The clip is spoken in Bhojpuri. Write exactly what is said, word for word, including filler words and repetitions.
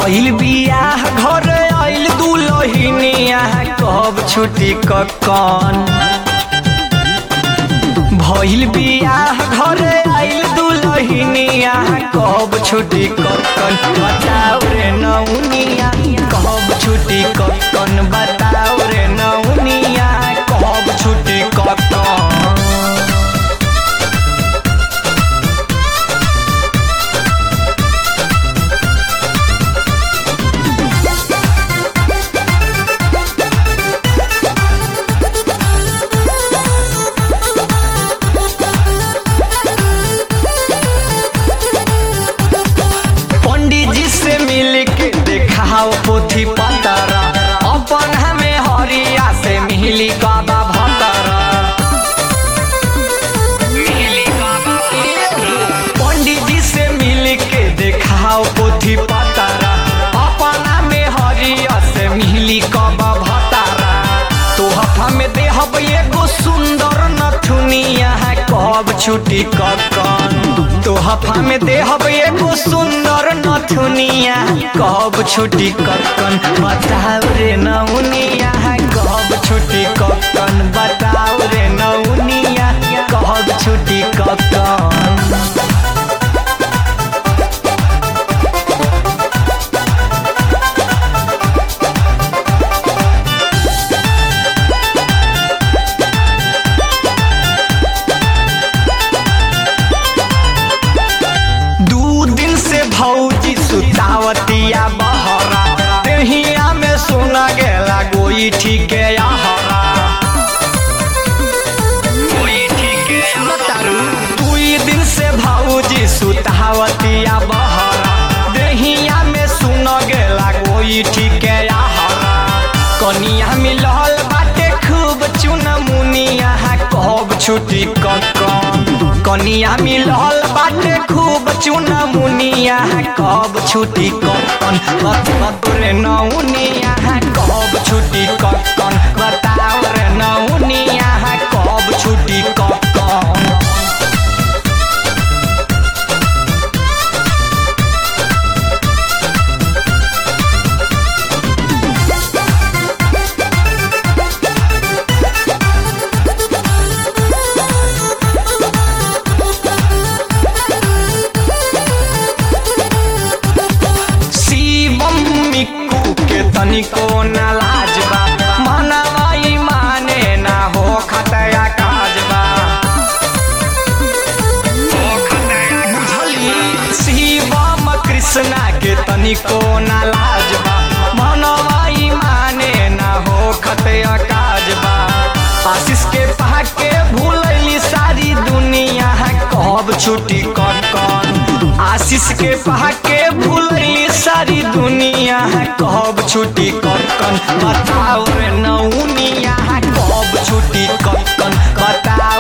भइल बियाह घर आइल दुलहिनिया कब छुट्टी ककन। भइल बियाह घर आइल दुलहिनिया कब छुट्टी ककन। बताओ रे नौनिया कब छुट्टी ककन। बताओ रे नौनिया कब छुट्टी ककन। देखाओ पोथी पतरा अपन हमें हरिया से मिली काबा भतरा। पंडित जी से मिल के देखाओ पोथी पतरा अपन हमें हरिया से मिली काबा भतरा। तो हफा में देहब एगो सुंदर नथुनिया कब छुट्टी ककन। तो हफा में देहब एगो सुंदर नथुनिया कब छुट्टी ककन। बताओ रे नौनिया कब छुट्टी ककन। बताओ रे नौनिया कब छुट्टी ककन। भौजी सुतावतिया बहरा देहिया में सोना गेला गोई ठीके आहरा। दुई दिन से भौजी सुतावतिया बहरा देहिया में सोना गेला गोई ठीके आहरा। कनिया मिलल बाटे खूब चुनमुनिया कब छुट्टी ककन। कनिया मिलल बाटे खूब चुनमुनिया कब छुट्टी ककन। बताओ रे नौनिया कब छुट्टी ककन। बताओ रे नौनिया कब छुट्टी ककन। तनिको न लाजबा मनवाई माने ना हो खतया काजबा। बुझली शिवम कृष्णा के तनिको न लाजबा मनवाई माने ना हो खतया काजबा। आशीष के पाके भूलैली सारी दुनिया कब छुट्टी ककन। आशीष के पाके भूलैली सारी दुनिया कब छुट्टी ककन। बताओ रे नौनिया कब छुट्टी ककन। बताओ